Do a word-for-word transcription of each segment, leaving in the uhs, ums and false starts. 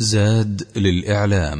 زاد للإعلام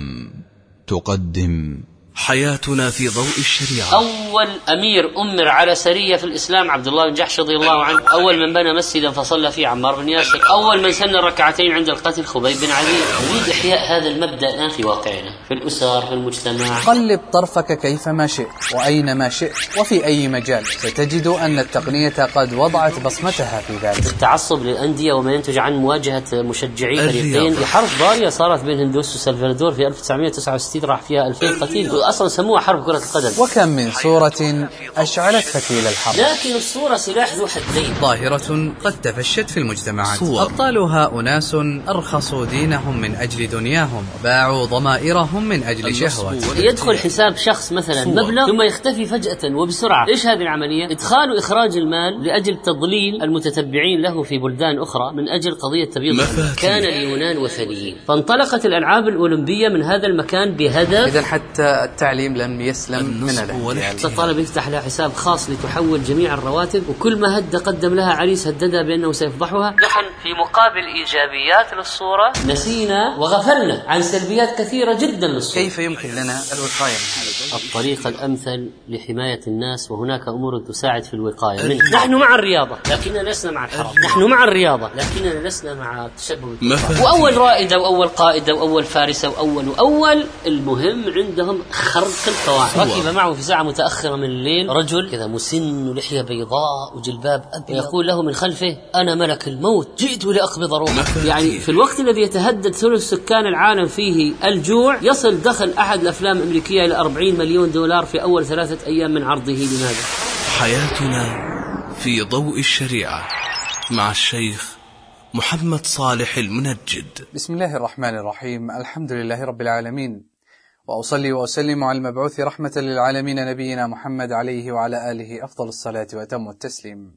تقدم حياتنا في ضوء الشريعة. أول أمير أمر على سرية في الإسلام عبد الله بن جحش رضي الله عنه. أول من بنى مسجدا فصلى فيه عمار بن ياسر. أول من سن ركعتين عند القتل خبيب بن عدي. نريد إحياء هذا المبدأ الآن في واقعنا، في الأسر، في المجتمع. قلب طرفك كيفما شئت وأينما شئت وفي أي مجال، ستجد أن التقنية قد وضعت بصمتها في ذلك. التعصب للأندية وما ينتج عن مواجهة مشجعي فريقين في حرب ضارية صارت بين هندوس وسلفادور في ألف وتسعمائة وتسعة وستين، راح فيها ألفين قتيل، أصلا سموها حرب كرة القدم. وكم من صورة أشعلت فتيل الحرب، لكن الصورة سلاح ذو حدين. ظاهرة قد تفشت في المجتمعات. صور. أبطالها أناس أرخصوا دينهم من أجل دنياهم وباعوا ضمائرهم من أجل شهوات. يدخل حساب شخص مثلا مبلغ ثم يختفي فجأة وبسرعة. إيش هذه العملية؟ إدخال وإخراج المال لأجل تضليل المتتبعين له في بلدان أخرى من أجل قضية تبييض. كان اليونان وثنيين، فانطلقت الألعاب الأولمبية من هذا المكان بهدف. إذا حتى التعليم لم يسلم من الاحتيال. الطالب يفتح لها حساب خاص لتحول جميع الرواتب، وكل ما هد قدم لها عريس هددها بأنه سيفضحها. نحن في مقابل إيجابيات للصورة نسينا وغفلنا عن سلبيات كثيرة جدا للصورة. كيف يمكن لنا الوقاية من هذا؟ الطريقة الأمثل لحماية الناس، وهناك أمور تساعد في الوقاية منه. نحن مع الرياضة لكننا لسنا مع الحرام. نحن مع الرياضة لكننا لسنا مع التشبه بالكفار. وأول رائدة وأول قائدة وأول فارسة وأول وأول المهم عندهم خرق القواعد. ركب معه في ساعة متأخرة من الليل رجل كذا مسن ولحية بيضاء وجلباب أبيض، يقول له من خلفه: أنا ملك الموت جئت لأقبض روحك. يعني في الوقت الذي يتهدد ثلث سكان العالم فيه الجوع، يصل دخل أحد الأفلام الأمريكية إلى أربعين مليون دولار في أول ثلاثة أيام من عرضه. لماذا؟ حياتنا في ضوء الشريعة مع الشيخ محمد صالح المنجد. بسم الله الرحمن الرحيم. الحمد لله رب العالمين، وأصلي وأسلم على المبعوث رحمة للعالمين نبينا محمد عليه وعلى آله أفضل الصلاة وأتم التسليم.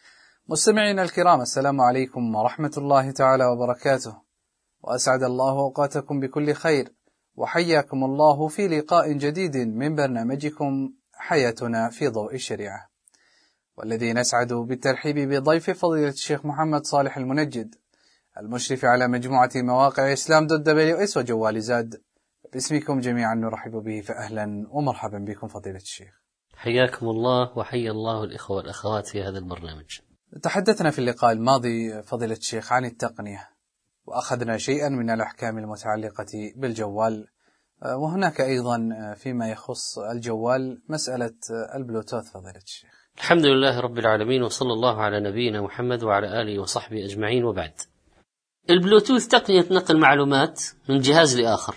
مستمعينا الكرام، السلام عليكم ورحمة الله تعالى وبركاته، وأسعد الله أوقاتكم بكل خير، وحياكم الله في لقاء جديد من برنامجكم حياتنا في ضوء الشريعة، والذي نسعد بالترحيب بضيف فضيلة الشيخ محمد صالح المنجد، المشرف على مجموعة مواقع إسلام دوت دبليو إس وجوال زاد. باسمكم جميعا نرحب به، فأهلا ومرحبا بكم فضيلة الشيخ. حياكم الله وحيا الله الإخوة والأخوات في هذا البرنامج. تحدثنا في اللقاء الماضي فضيلة الشيخ عن التقنية، وأخذنا شيئا من الأحكام المتعلقة بالجوال، وهناك أيضا فيما يخص الجوال مسألة البلوتوث فضيلة الشيخ. الحمد لله رب العالمين، وصلى الله على نبينا محمد وعلى آله وصحبه أجمعين، وبعد. البلوتوث تقنية نقل معلومات من جهاز لآخر،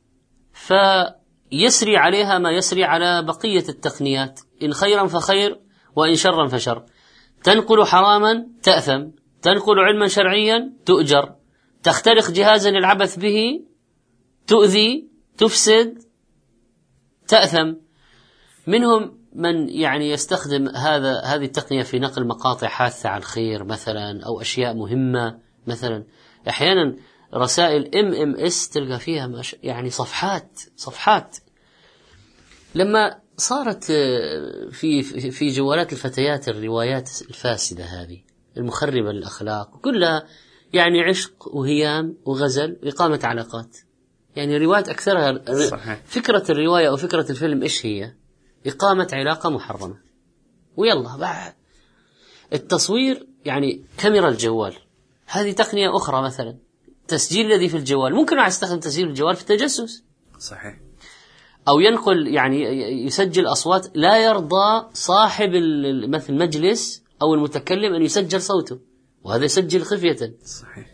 فيسري عليها ما يسري على بقية التقنيات، إن خيرا فخير وإن شرا فشر. تنقل حراما تأثم، تنقل علما شرعيا تؤجر، تخترق جهازا العبث به تؤذي تفسد تأثم. منهم من يعني يستخدم هذا هذه التقنية في نقل مقاطع حاثة على الخير مثلا، أو أشياء مهمة مثلا. أحيانا رسائل إم إم إس تلقى فيها مش يعني صفحات صفحات. لما صارت في في جوالات الفتيات الروايات الفاسدة هذه المخربة للأخلاق، كلها يعني عشق وهيام وغزل وإقامة علاقات. يعني روايات أكثرها صحيح. فكرة الرواية أو فكرة الفيلم إيش هي؟ إقامة علاقة محرمة، ويلا بعد التصوير. يعني كاميرا الجوال هذه تقنية أخرى، مثلا تسجيل الذي في الجوال، ممكن أن يستخدم تسجيل الجوال في التجسس صحيح، أو ينقل يعني يسجل أصوات. لا يرضى صاحب مثل المجلس أو المتكلم أن يسجل صوته، وهذا يسجل خفية صحيح.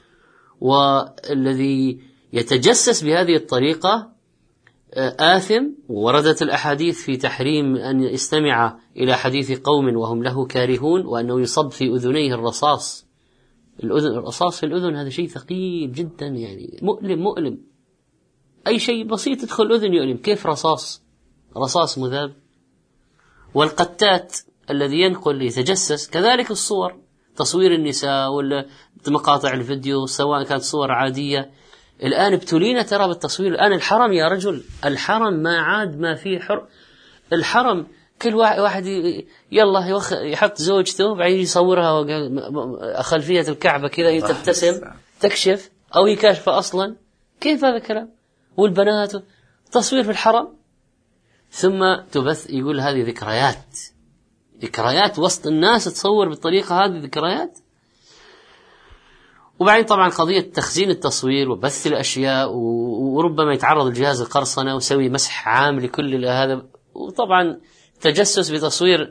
والذي يتجسس بهذه الطريقة آثم. وردت الأحاديث في تحريم أن يستمع إلى حديث قوم وهم له كارهون، وأنه يصب في أذنيه الرصاص. الأذن الرصاص في الأذن هذا شيء ثقيل جدا، يعني مؤلم مؤلم. أي شيء بسيط يدخل الأذن يؤلم، كيف رصاص رصاص مذاب؟ والقتات الذي ينقل يتجسس كذلك. الصور، تصوير النساء ولا مقاطع الفيديو سواء كانت صور عادية. الآن ابتلينا ترى بالتصوير. الآن الحرم يا رجل، الحرم ما عاد ما فيه حر. الحرم كل واحد يلا يحط زوجته بعدين يصورها خلفية الكعبة كذا تبتسم تكشف، أو هي كاشفة أصلا. كيف هذا الكلام؟ والبنات تصوير في الحرم، ثم تبث يقول هذه ذكريات، ذكريات وسط الناس تصور بالطريقة هذه ذكريات. وبعدين طبعا قضية تخزين التصوير وبث الأشياء، وربما يتعرض الجهاز القرصنة وسوي مسح عام لكل هذا. وطبعا تجسس بتصوير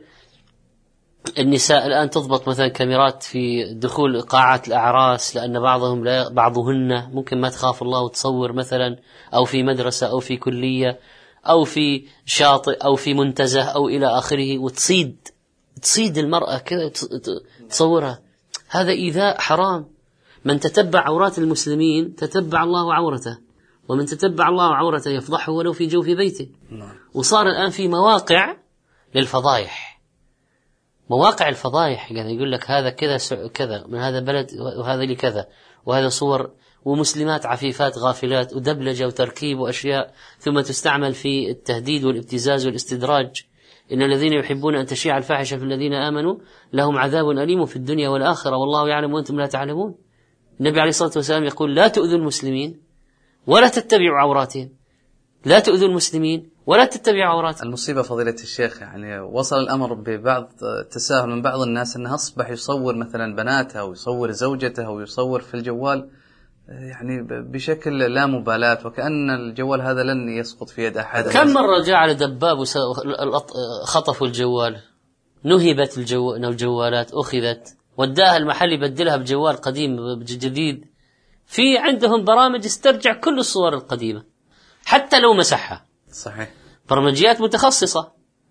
النساء، الآن تضبط مثلا كاميرات في دخول قاعات الأعراس، لأن بعضهم لا بعضهن ممكن ما تخاف الله وتصور مثلا، أو في مدرسة أو في كلية أو في شاطئ أو في منتزه أو إلى آخره، وتصيد تصيد المرأة كذا تصورها. هذا إيذاء حرام. من تتبع عورات المسلمين تتبع الله عورته، ومن تتبع الله عورته يفضحه ولو في جوف بيته. وصار الآن في مواقع للفضايح، مواقع الفضايح، يعني يقول لك هذا كذا كذا من هذا بلد وهذا لكذا، وهذا صور ومسلمات عفيفات غافلات ودبلجة وتركيب وأشياء، ثم تستعمل في التهديد والابتزاز والاستدراج. إن الذين يحبون أن تشيع الفاحشة في الذين آمنوا لهم عذاب أليم في الدنيا والآخرة والله يعلم وأنتم لا تعلمون. النبي عليه الصلاة والسلام يقول لا تؤذوا المسلمين ولا تتبعوا عوراتهم، لا تؤذوا المسلمين ولا تتبعوا عوراتهم. المصيبة فضيلة الشيخ يعني وصل الأمر ببعض التساهل من بعض الناس أنه أصبح يصور مثلا بناتها ويصور زوجته ويصور في الجوال يعني بشكل لا مبالاة، وكأن الجوال هذا لن يسقط في يد أحد. كم مرة جاء على دباب خطفوا الجوال، نهبت الجوالات، أخذت وداها المحل يبدلها بجوال قديم جديد. في عندهم برامج استرجع كل الصور القديمة حتى لو مسحها. صحيح، برمجيات متخصصة.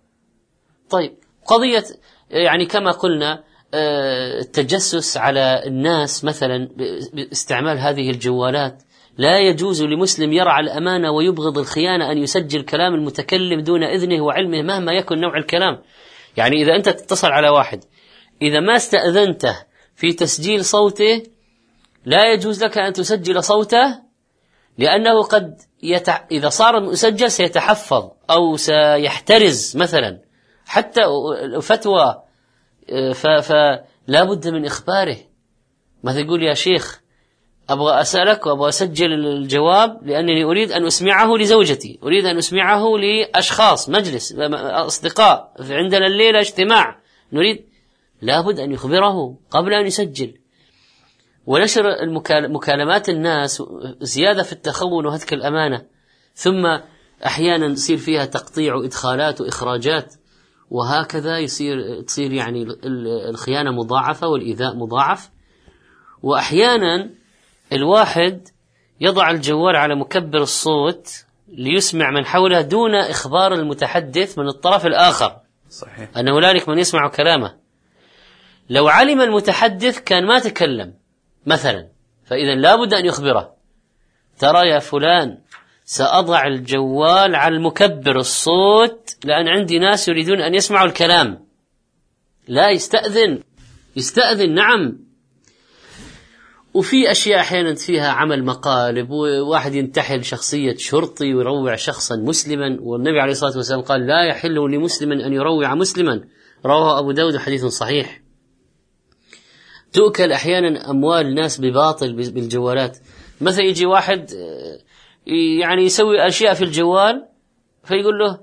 طيب قضية يعني كما قلنا التجسس على الناس مثلا باستعمال هذه الجوالات، لا يجوز لمسلم يرعى الأمانة ويبغض الخيانة أن يسجل كلام المتكلم دون إذنه وعلمه مهما يكن نوع الكلام. يعني إذا أنت تتصل على واحد إذا ما استأذنته في تسجيل صوته لا يجوز لك أن تسجل صوته، لأنه قد يتع... إذا صار مسجل سيتحفظ أو سيحترز مثلا حتى فتوى، ف... فلا بد من إخباره. مثلا يقول يا شيخ أبغى أسألك وأبغى أسجل الجواب لأنني أريد أن أسمعه لزوجتي، أريد أن أسمعه لأشخاص مجلس أصدقاء عندنا الليلة اجتماع نريد، لا بد أن يخبره قبل أن يسجل. ونشر المكالمات الناس زيادة في التخون وهتك الأمانة، ثم أحيانا يصير فيها تقطيع وإدخالات وإخراجات، وهكذا يصير تصير يعني الخيانة مضاعفة والإيذاء مضاعف. وأحيانا الواحد يضع الجوال على مكبر الصوت ليسمع من حوله دون إخبار المتحدث من الطرف الآخر. صحيح. أن هنالك من يسمع كلامه. لو علم المتحدث كان ما تكلم مثلا، فإذا لا بد أن يخبره ترى يا فلان سأضع الجوال على المكبر الصوت لأن عندي ناس يريدون أن يسمعوا الكلام. لا يستأذن، يستأذن نعم. وفي أشياء أحيانا فيها عمل مقالب، وواحد ينتحل شخصية شرطي ويروع شخصا مسلما، والنبي عليه الصلاة والسلام قال لا يحل لمسلم أن يروع مسلما، رواه أبو داود حديث صحيح. تؤكل أحيانا أموال ناس بباطل بالجوالات. مثلا يجي واحد يعني يسوي أشياء في الجوال فيقول له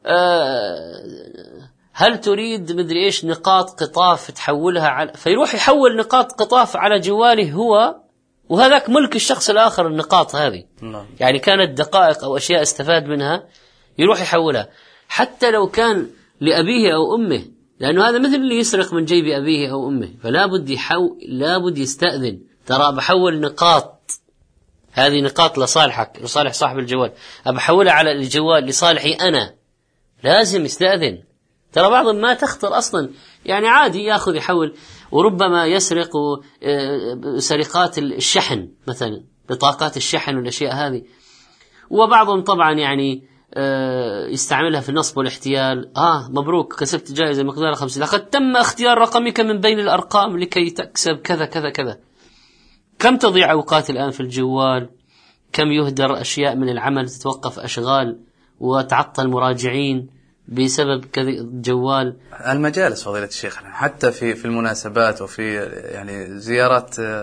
هل تريد مدري إيش نقاط قطاف تحولها على، فيروح يحول نقاط قطاف على جواله هو، وهذاك ملك الشخص الآخر النقاط هذه. يعني كانت دقائق أو أشياء استفاد منها يروح يحولها حتى لو كان لأبيه أو أمه، لأنه هذا مثل اللي يسرق من جيب أبيه أو أمه، فلا بد يحو... لا بد يستأذن. ترى بحول نقاط، هذه نقاط لصالحك لصالح صاحب الجوال، أبحولها على الجوال لصالحي أنا، لازم يستأذن. ترى بعضهم ما تخطر أصلا، يعني عادي يأخذ يحول، وربما يسرق سرقات الشحن مثلا، بطاقات الشحن والأشياء هذه. وبعضهم طبعا يعني يستعملها في النصب والاحتيال. آه مبروك كسبت جائزة مقدارها خمسين، لقد تم اختيار رقمك من بين الأرقام لكي تكسب كذا كذا كذا. كم تضيع أوقات الآن في الجوال، كم يهدر أشياء من العمل، تتوقف أشغال وتعطل مراجعين بسبب الجوال. المجالس فضيلة الشيخ حتى في في المناسبات وفي يعني زيارات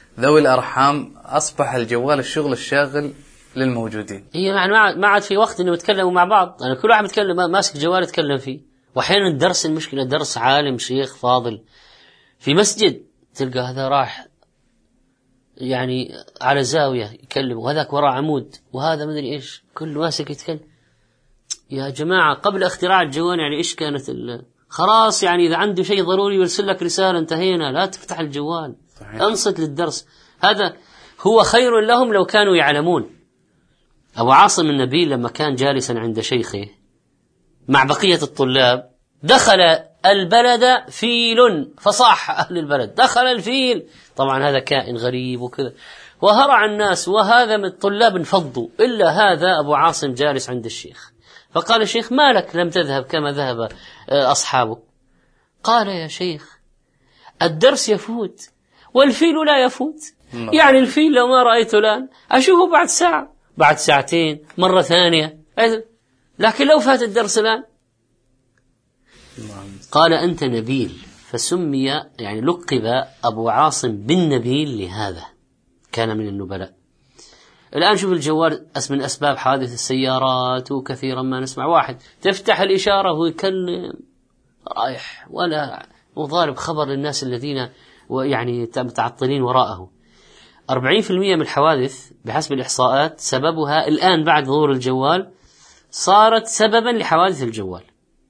ذوي الأرحام أصبح الجوال الشغل الشاغل للموجودين. هي يعني ما عاد في وقت إنه يتكلموا مع بعض، أنا كل واحد يتكلم ماسك جوال يتكلم فيه. وأحيانا الدرس المشكلة درس عالم شيخ فاضل في مسجد تلقى هذا راح يعني على زاوية يكلم وهذاك وراء عمود وهذا مدري إيش كل ماسك يتكلم. يا جماعة قبل اختراع الجوال يعني إيش كانت ال... خلاص يعني إذا عنده شيء ضروري يرسل لك رسالة انتهينا، لا تفتح الجوال. صحيح. انصت للدرس. هذا هو خير لهم لو كانوا يعلمون. أبو عاصم النبيل لما كان جالسا عند شيخه مع بقية الطلاب دخل البلد فيل فصاح أهل البلد دخل الفيل، طبعا هذا كائن غريب وكذا، وهرع الناس وهذا من الطلاب انفضوا إلا هذا أبو عاصم جالس عند الشيخ. فقال الشيخ ما لك لم تذهب كما ذهب أصحابك؟ قال يا شيخ الدرس يفوت والفيل لا يفوت. يعني الفيل لو ما رأيته الآن أشوفه بعد ساعة بعد ساعتين مرة ثانية، لكن لو فات الدرس الآن. قال أنت نبيل، فسمي يعني لقب أبو عاصم بالنبيل لهذا، كان من النبلاء. الآن شوف الجوال من أسباب حادث السيارات، وكثيرا ما نسمع واحد تفتح الإشارة وهو يكلم رايح ولا وضارب خبر للناس الذين يعني متعطلين وراءه. أربعين بالمئة من الحوادث بحسب الإحصاءات سببها الآن بعد ظهور الجوال صارت سببا لحوادث الجوال.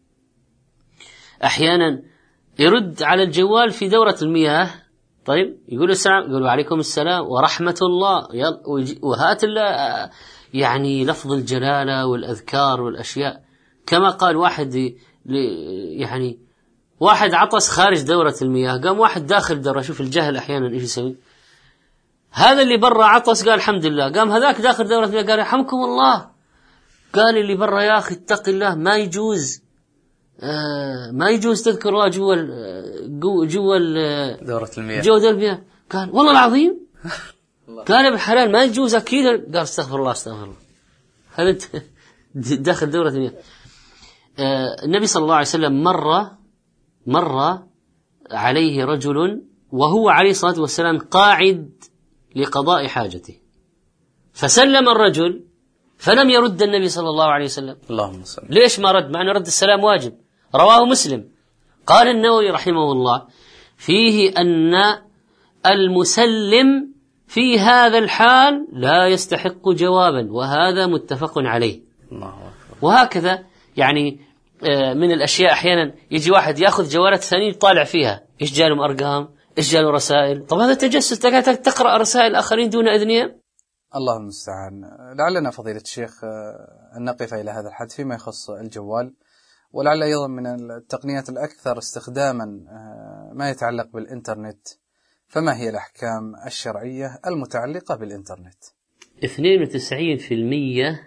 أحيانا يرد على الجوال في دورة المياه، طيب يقول السلام، يقولوا عليكم السلام ورحمة الله، وهات يعني لفظ الجلالة والأذكار والأشياء. كما قال واحد يعني واحد عطس خارج دورة المياه، قام واحد داخل دورة، شوف الجهل أحيانا إيش يسوي. هذا اللي برا عطس قال الحمد لله، قام هذاك داخل دورة المياه قال يرحمكم الله. قال اللي برا يا أخي اتق الله، ما يجوز آه ما يجوز تذكر الله جوا جوا دورة المياه جوا دورة المياه. قال والله العظيم قال ابن حلال ما يجوز أكيد. قال استغفر الله استغفر الله. هذا داخل دورة المياه. آه النبي صلى الله عليه وسلم مر مر عليه رجل وهو عليه الصلاة والسلام قاعد لقضاء حاجته، فسلم الرجل فلم يرد النبي صلى الله عليه وسلم. اللهم صل. ليش ما رد؟ مع أن رد السلام واجب. رواه مسلم. قال النووي رحمه الله فيه أن المسلم في هذا الحال لا يستحق جوابا، وهذا متفق عليه. الله أكبر. وهكذا يعني من الأشياء أحيانا يجي واحد يأخذ جوالات ثانية يطالع فيها إيش جالهم أرقام إيش جاله رسائل. طب هذا تجسس، تقرأ رسائل آخرين دون إذنهم. الله المستعان. لعلنا فضيلة الشيخ أن نقف إلى هذا الحد فيما يخص الجوال، ولعل أيضا من التقنيات الأكثر استخداما ما يتعلق بالإنترنت. فما هي الأحكام الشرعية المتعلقة بالإنترنت؟ اثنين وتسعين بالمئة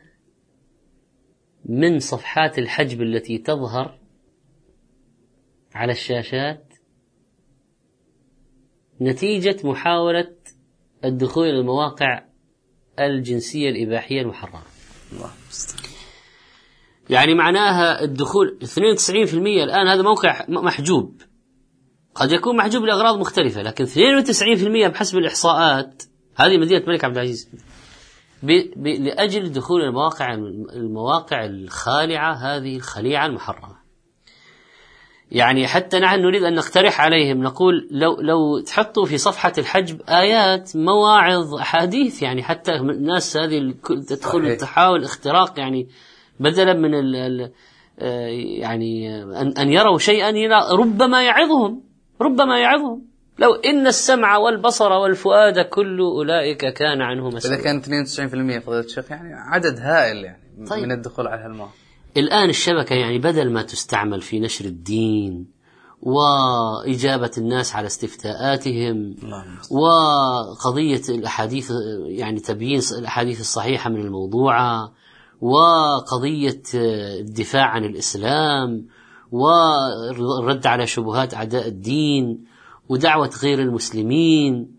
من صفحات الحجب التي تظهر على الشاشات نتيجة محاولة الدخول إلى المواقع الجنسية الإباحية المحرمة. الله. يعني معناها الدخول اثنين وتسعين بالمئة الآن هذا موقع محجوب، قد يكون محجوب لأغراض مختلفة، لكن اثنين وتسعين بالمئة بحسب الإحصاءات هذه مدينة الملك عبد العزيز لأجل دخول المواقع المواقع الخالعة، هذه الخليعة المحرمة. يعني حتى نحن نريد أن نقترح عليهم، نقول لو لو تحطوا في صفحة الحجب آيات مواعظ أحاديث، يعني حتى الناس هذه تدخل تحاول اختراق، يعني بدلا من ال ال يعني أن أن يروا شيئا ربما يعظهم ربما يعظهم لو إن السمع والبصر والفؤاد كل أولئك كان عنه مسؤولا. إذا كان اثنين وتسعين بالمئة فضيلة الشيخ يعني عدد هائل يعني طيب. من الدخول على هالمواقع. الآن الشبكة يعني بدل ما تستعمل في نشر الدين وإجابة الناس على استفتاءاتهم وقضية الأحاديث، يعني تبيين الأحاديث الصحيحة من الموضوعة، وقضية الدفاع عن الإسلام والرد على شبهات أعداء الدين ودعوة غير المسلمين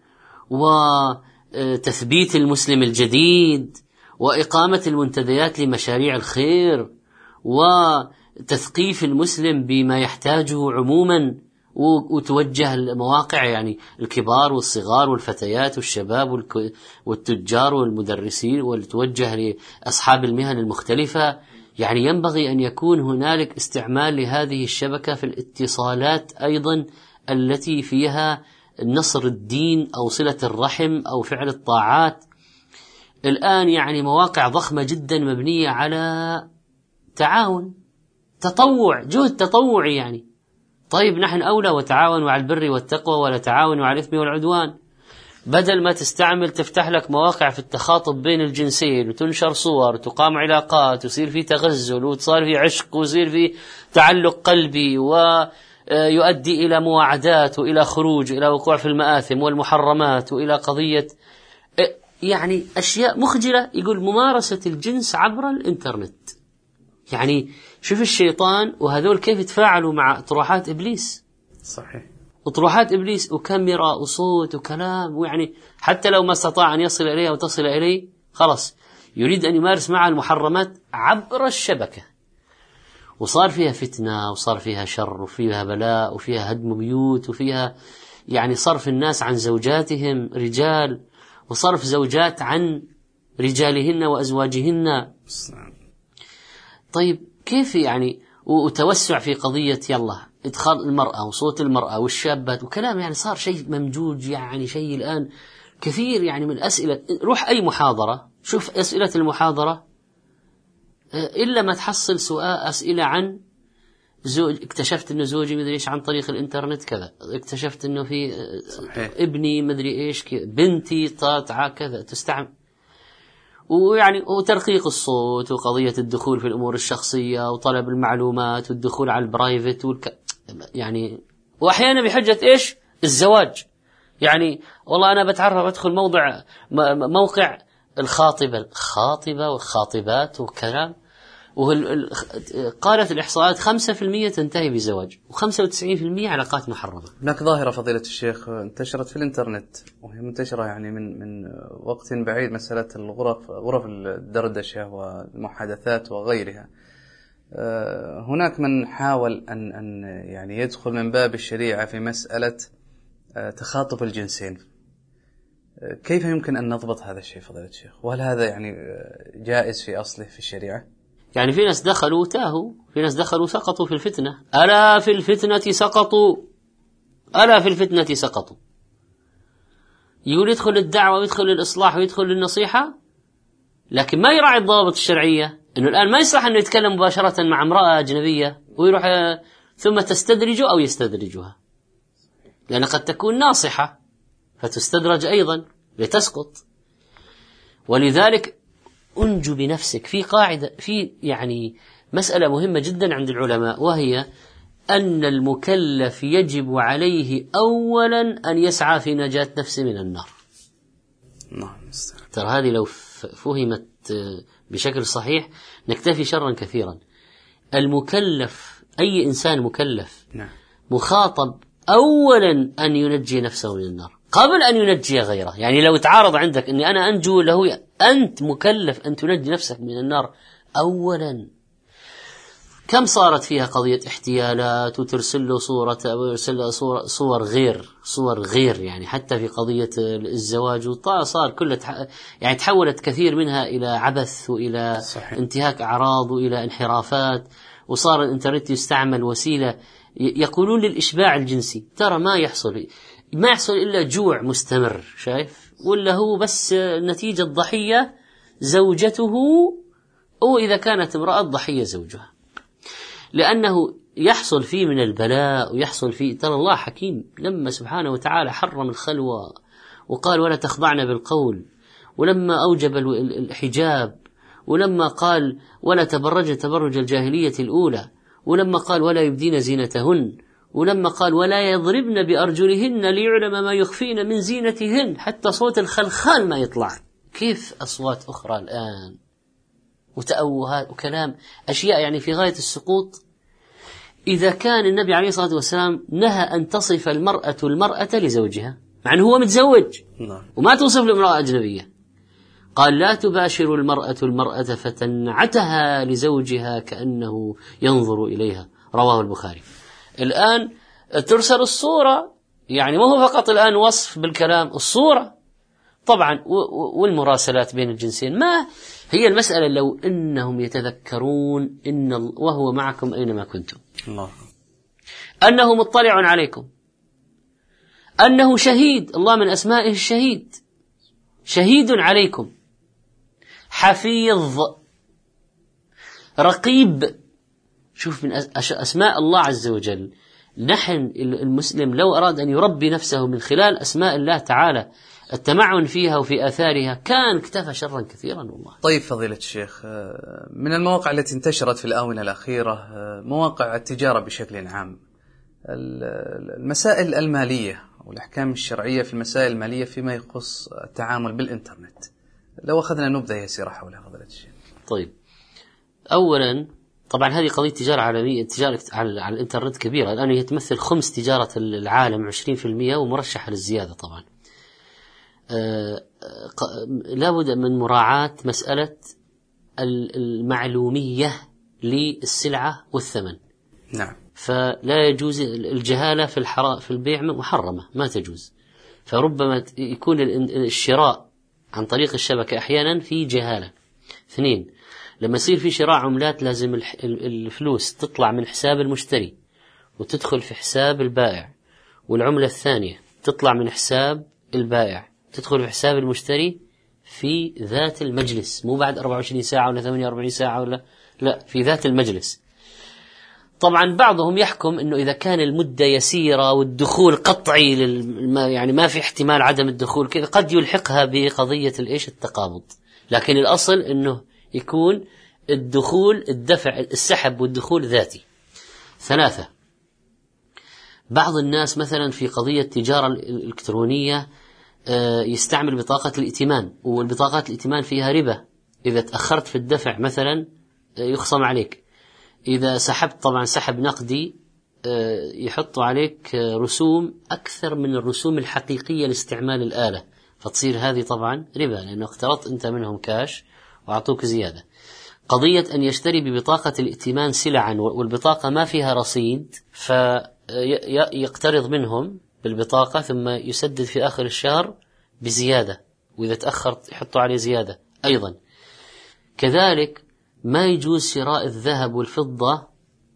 وتثبيت المسلم الجديد وإقامة المنتديات لمشاريع الخير وتثقيف المسلم بما يحتاجه عموما وتوجه المواقع يعني الكبار والصغار والفتيات والشباب والتجار والمدرسين، وتوجه لأصحاب المهن المختلفة. يعني ينبغي أن يكون هنالك استعمال لهذه الشبكة في الاتصالات أيضا التي فيها نصر الدين أو صلة الرحم أو فعل الطاعات. الآن يعني مواقع ضخمة جدا مبنية على تعاون، تطوع، جهد تطوعي يعني. طيب نحن أولى وتعاونوا على البر والتقوى ولا تعاونوا على الإثم والعدوان. بدل ما تستعمل تفتح لك مواقع في التخاطب بين الجنسين وتنشر صور وتقام علاقات ويصير في تغزل وتصير في عشق ويصير في تعلق قلبي ويؤدي إلى مواعدات وإلى خروج إلى وقوع في المآثم والمحرمات وإلى قضية يعني أشياء مخجلة. يقول ممارسة الجنس عبر الإنترنت. يعني شوف الشيطان وهذول كيف يتفاعلوا مع طروحات إبليس. صحيح. وطروحات إبليس وكاميرا وصوت وكلام، ويعني حتى لو ما استطاع أن يصل إليها وتصل إليه خلاص يريد أن يمارس معها المحرمات عبر الشبكة. وصار فيها فتنة وصار فيها شر وفيها بلاء وفيها هدم بيوت وفيها يعني صرف الناس عن زوجاتهم رجال، وصرف زوجات عن رجالهن وأزواجهن. طيب كيف يعني؟ وتوسع في قضية يلا إدخال المرأة وصوت المرأة والشابات وكلام، يعني صار شيء ممجوج، يعني شيء الآن كثير يعني من أسئلة. روح أي محاضرة شوف أسئلة المحاضرة إلا ما تحصل سؤال أسئلة عن زوج، اكتشفت إنه زوجي مدري إيش عن طريق الإنترنت كذا، اكتشفت إنه في صحيح. ابني مدري إيش كذا، بنتي طاطعة كذا تستعمل. ويعني وترقيق الصوت وقضية الدخول في الأمور الشخصية وطلب المعلومات والدخول على البرايفت والك... يعني وأحيانا بحجة إيش الزواج. يعني والله أنا بتعرف أدخل موضع موقع الخاطبة الخاطبة والخاطبات وكلام، وقالت الإحصاءات خمسة في المية تنتهي بزواج وخمسة وتسعين في المية علاقات محرمة. هناك ظاهرة فضيلة الشيخ انتشرت في الإنترنت وهي منتشرة يعني من من وقت بعيد، مسألة الغرف غرف الدردشة والمحادثات وغيرها. هناك من حاول أن أن يعني يدخل من باب الشريعة في مسألة تخاطب الجنسين. كيف يمكن أن نضبط هذا الشيء فضيلة الشيخ؟ وهل هذا يعني جائز في أصله في الشريعة؟ يعني في ناس دخلوا تاهوا، في ناس دخلوا سقطوا في الفتنة. ألا في الفتنة سقطوا، ألا في الفتنة سقطوا. يقول يدخل الدعوة ويدخل الإصلاح ويدخل النصيحة، لكن ما يراعي الضوابط الشرعية. إنه الآن ما يصلح أنه يتكلم مباشرة مع امرأة أجنبية ويروح ثم تستدرجه أو يستدرجها، لأن قد تكون ناصحة فتستدرج أيضا لتسقط. ولذلك أنجو بنفسك. في قاعدة، في يعني مسألة مهمة جدا عند العلماء، وهي أن المكلف يجب عليه أولا أن يسعى في نجاة نفسه من النار. ترى هذه لو فهمت بشكل صحيح نكتفي شرا كثيرا. المكلف، أي إنسان مكلف مخاطب أولا أن ينجي نفسه من النار قبل أن ينجي غيره. يعني لو تعارض عندك أني أنا أنجو له، أنت مكلف أن تنجي نفسك من النار أولا. كم صارت فيها قضية احتيالات وترسل له صورة أو يرسل له صور, صور غير صور غير يعني حتى في قضية الزواج، وصار كله تح... يعني تحولت كثير منها إلى عبث وإلى صحيح. انتهاك أعراض وإلى انحرافات، وصار الإنترنت يستعمل وسيلة يقولون للإشباع الجنسي. ترى ما يحصل ما يحصل إلا جوع مستمر، شايف؟ ولا هو بس نتيجة ضحية زوجته، أو إذا كانت امرأة ضحية زوجها، لأنه يحصل فيه من البلاء ويحصل فيه. ترى الله حكيم لما سبحانه وتعالى حرم الخلوة وقال ولا تخضعن بالقول، ولما أوجب الحجاب، ولما قال ولا تبرج تبرج الجاهلية الأولى، ولما قال ولا يبدين زينتهن، ولما قال ولا يضربن بأرجلهن ليعلم ما يخفين من زينتهن، حتى صوت الخلخال ما يطلع. كيف أصوات أخرى الآن وتأوهات وكلام أشياء يعني في غاية السقوط. إذا كان النبي عليه الصلاة والسلام نهى أن تصف المرأة المرأة لزوجها مع أنه هو متزوج وما توصف لامرأة أجنبية، قال لا تباشر المرأة المرأة فتنعتها لزوجها كأنه ينظر إليها، رواه البخاري. الآن ترسل الصورة، يعني ما هو فقط الآن وصف بالكلام، الصورة طبعا، والمراسلات بين الجنسين. ما هي المسألة؟ لو إنهم يتذكرون إن وهو معكم أينما كنتم، الله، أنه مطلع عليكم، أنه شهيد، الله من أسمائه الشهيد، شهيد عليكم، حفيظ، رقيب. شوف من أسماء الله عز وجل. نحن المسلم لو أراد أن يربي نفسه من خلال أسماء الله تعالى التمعن فيها وفي آثارها كان اكتفى شرا كثيرا والله. طيب فضيلة الشيخ، من المواقع التي انتشرت في الآونة الأخيرة مواقع التجارة بشكل عام، المسائل المالية والأحكام الشرعية في المسائل المالية فيما يخص التعامل بالإنترنت، لو أخذنا نبذة يسيرة حولها فضيلة الشيخ. طيب، أولا طبعا هذه قضية تجارة عالمية، تجارة على الإنترنت كبيرة الآن، هي تمثل خمس تجارة العالم، عشرين في المئة، ومرشحة للزيادة طبعا. آه لابد من مراعاة مسألة المعلومية للسلعة والثمن. نعم. فلا يجوز الجهالة في الحرام في البيع، محرمة، ما تجوز. فربما يكون الشراء عن طريق الشبكة أحيانا في جهالة. اثنين، لما يصير في شراء عملات لازم الفلوس تطلع من حساب المشتري وتدخل في حساب البائع، والعملة الثانية تطلع من حساب البائع تدخل في حساب المشتري في ذات المجلس، مو بعد أربعة وعشرين ساعة ولا ثمانية وأربعين ساعة ولا لا، في ذات المجلس. طبعا بعضهم يحكم انه اذا كان المدة يسيرة والدخول قطعي للم... يعني ما في احتمال عدم الدخول كذا، قد يلحقها بقضية الايش التقابض، لكن الاصل انه يكون الدخول الدفع السحب والدخول ذاتي. ثلاثة، بعض الناس مثلا في قضية التجارة الإلكترونية يستعمل بطاقة الائتمان، والبطاقات الائتمان فيها ربا، إذا تأخرت في الدفع مثلا يخصم عليك، إذا سحبت طبعا سحب نقدي يحطوا عليك رسوم أكثر من الرسوم الحقيقية لاستعمال الآلة، فتصير هذه طبعا ربا لأنه اقترضت أنت منهم كاش وأعطوك زيادة. قضية أن يشتري ببطاقة الائتمان سلعا والبطاقة ما فيها رصيد، فيقترض منهم بالبطاقة ثم يسدد في آخر الشهر بزيادة، وإذا تأخرت يحطوا عليه زيادة أيضا. كذلك ما يجوز شراء الذهب والفضة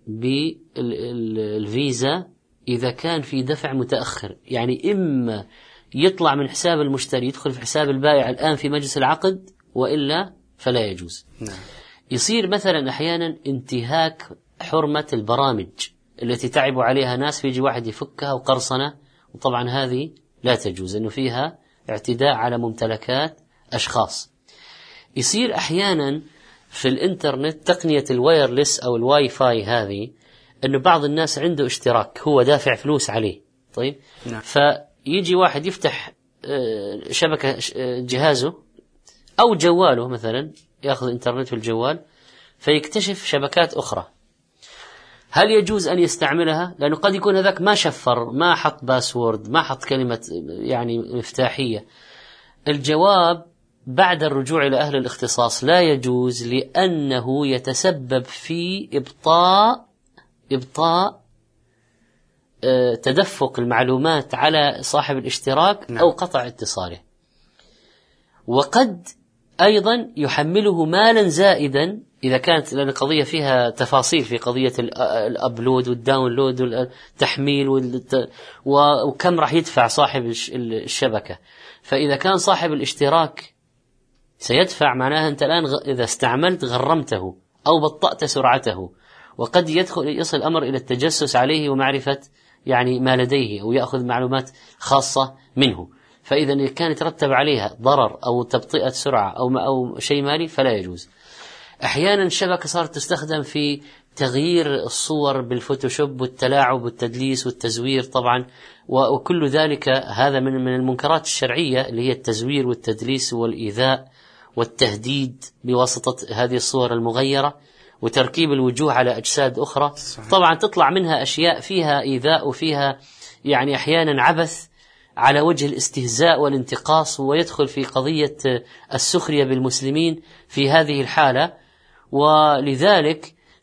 بالفيزا إذا كان في دفع متأخر، يعني إما يطلع من حساب المشتري يدخل في حساب البائع الآن في مجلس العقد، وإلا فلا يجوز. نعم. يصير مثلا أحيانا انتهاك حرمة البرامج التي تعب عليها ناس، فيجي واحد يفكها وقرصنة، وطبعا هذه لا تجوز أنه فيها اعتداء على ممتلكات أشخاص. يصير أحيانا في الإنترنت تقنية الوايرلس أو الواي فاي هذه، أنه بعض الناس عنده اشتراك هو دافع فلوس عليه. طيب. نعم. فيجي واحد يفتح شبكة جهازه أو جواله مثلا، يأخذ إنترنت في الجوال فيكتشف شبكات أخرى، هل يجوز أن يستعملها؟ لأنه قد يكون هذاك ما شفر، ما حط باسورد، ما حط كلمة يعني مفتاحية. الجواب بعد الرجوع إلى أهل الاختصاص لا يجوز، لأنه يتسبب في إبطاء إبطاء اه تدفق المعلومات على صاحب الاشتراك أو قطع اتصاله، وقد أيضا يحمله مالا زائدا إذا كانت، لأن القضية فيها تفاصيل في قضية الأبلود والداونلود والتحميل والت... وكم راح يدفع صاحب الشبكة. فإذا كان صاحب الاشتراك سيدفع، معناها أنت الآن إذا استعملت غرمته أو بطأت سرعته، وقد يدخل يصل الأمر إلى التجسس عليه ومعرفة يعني ما لديه، أو يأخذ معلومات خاصة منه. فإذا كان يترتب عليها ضرر أو تبطئة سرعة أو أو شيء مالي فلا يجوز. أحيانا الشبكة صارت تستخدم في تغيير الصور بالفوتوشوب والتلاعب والتدليس والتزوير طبعا، وكل ذلك هذا من من المنكرات الشرعية اللي هي التزوير والتدليس والإيذاء والتهديد بواسطة هذه الصور المغيرة وتركيب الوجوه على أجساد أخرى. طبعا تطلع منها أشياء فيها إيذاء وفيها يعني أحيانا عبث على وجه الاستهزاء والانتقاص، ويدخل في قضية السخرية بالمسلمين في هذه الحالة. ولذلك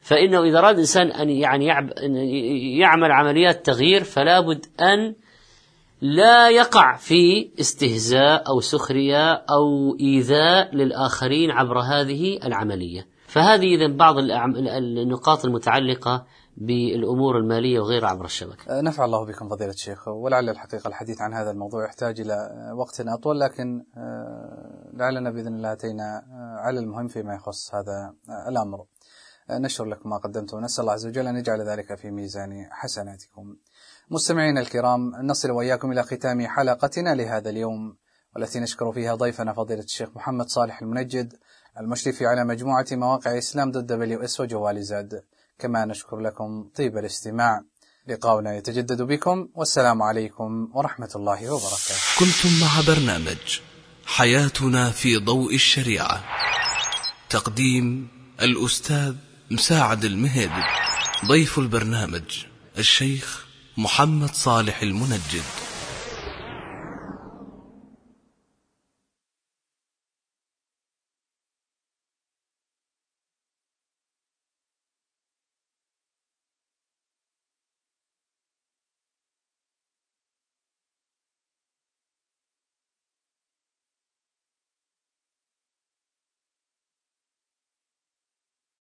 فإنه إذا أراد إنسان أن يعني يعمل عمليات تغيير فلا بد أن لا يقع في استهزاء أو سخرية أو إيذاء للآخرين عبر هذه العملية. فهذه إذن بعض النقاط المتعلقة بالأمور المالية وغيرها عبر الشبكة. نفع الله بكم فضيلة الشيخ، ولعل الحقيقة الحديث عن هذا الموضوع يحتاج إلى وقت أطول، لكن لعلنا بإذن الله أتينا على المهم فيما يخص هذا الأمر. نشكر لكم ما قدمتم ونسأل الله عز وجل أن يجعل ذلك في ميزان حسناتكم. مستمعين الكرام، نصل وإياكم إلى ختام حلقتنا لهذا اليوم، والتي نشكر فيها ضيفنا فضيلة الشيخ محمد صالح المنجد المشرف على مجموعة مواقع إسلام دوت دبليو إس وجوال زاد. كما نشكر لكم طيب الاستماع. لقاؤنا يتجدد بكم، والسلام عليكم ورحمة الله وبركاته. كنتم مع برنامج حياتنا في ضوء الشريعة، تقديم الأستاذ مساعد المهيدي، ضيف البرنامج الشيخ محمد صالح المنجد.